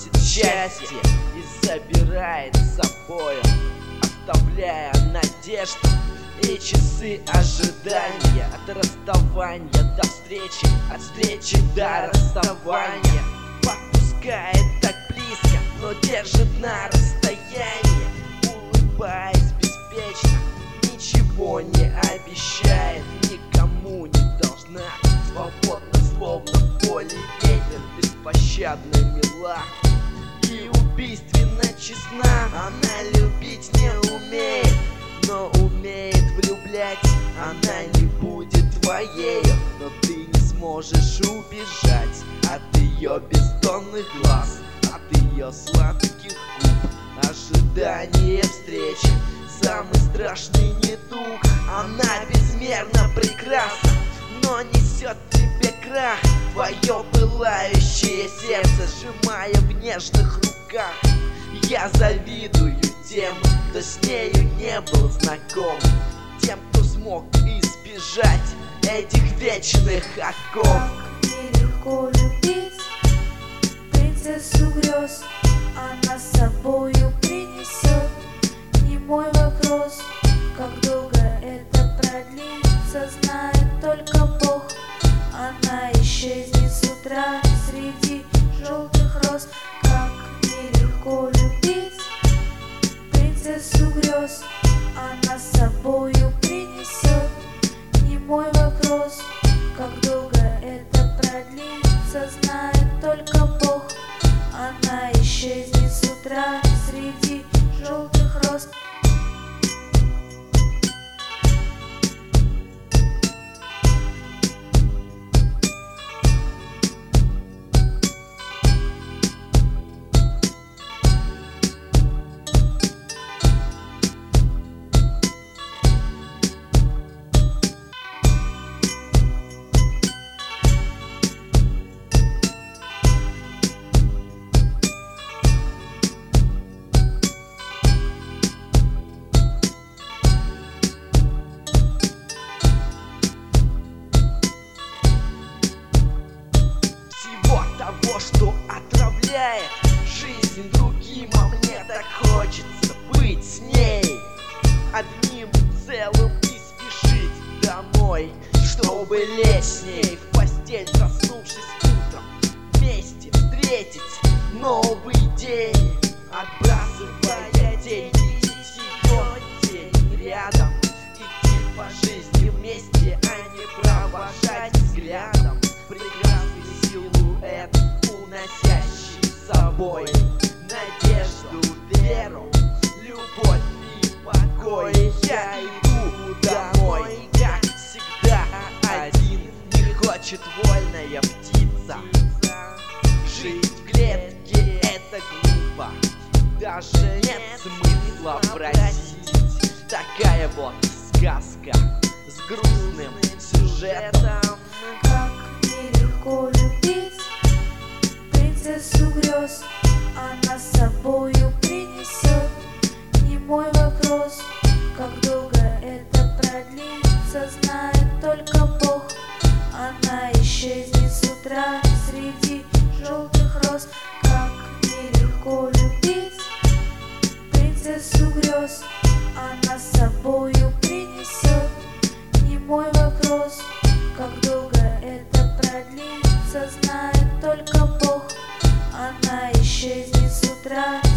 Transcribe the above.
приносит счастье и забирает с собой, оставляя надежду и часы ожидания. От расставания до встречи, от встречи до расставания. Подпускает так близко, но держит на расстоянии. Улыбаясь беспечно, ничего не обещает, никому не должна. Свободно, словно в поле ветер, беспощадно мила и убийственно честна. Она любить не умеет, но умеет влюблять. Она не будет твоею, но ты не сможешь убежать от ее бездонных глаз, от ее сладких губ. Ожидание встречи — самый страшный недуг. Она безмерно прекрасна, но несет тебе крах. Твое пылающее сердце, сжимая в нежных руках. Я завидую тем, кто с нею не был знаком, тем, кто смог избежать этих вечных оков. Как нелегко любить принцессу грез, она с собою принесет. Не мой вопрос, как долго это продлится, знает только Бог. Она исчезнет с утра среди желтых роз. Как нелегко любить принцессу грез, она с собою принесет. Не мой вопрос, как долго это продлится, знает только Бог. Она исчезнет с утра среди желтых роз. Того, что отравляет жизнь другим, а мне так хочется быть с ней одним целым и спешить домой, чтобы лечь с ней в постель, проснувшись утром, вместе встретить новый день, отбрасывая тень, видеть ее тень рядом, идти по жизни вместе, а не провожать взглядом прекрасный силуэт, уносящий с собой надежду, веру, любовь и покой. Я иду домой, как всегда, один. Не хочет вольная птица жить в клетке, это глупо. Даже нет смысла просить. Такая вот сказка с грустным сюжетом. Как нелегко любить принцессу грез, она с собою принесет. Не мой вопрос, как долго это продлится, знает только Бог. Она исчезнет с утра среди желтых роз. Как нелегко любить принцессу грез, она с собою принесет. Не мой вопрос, как долго это продлится, знает только Бог. Она исчезнет с утра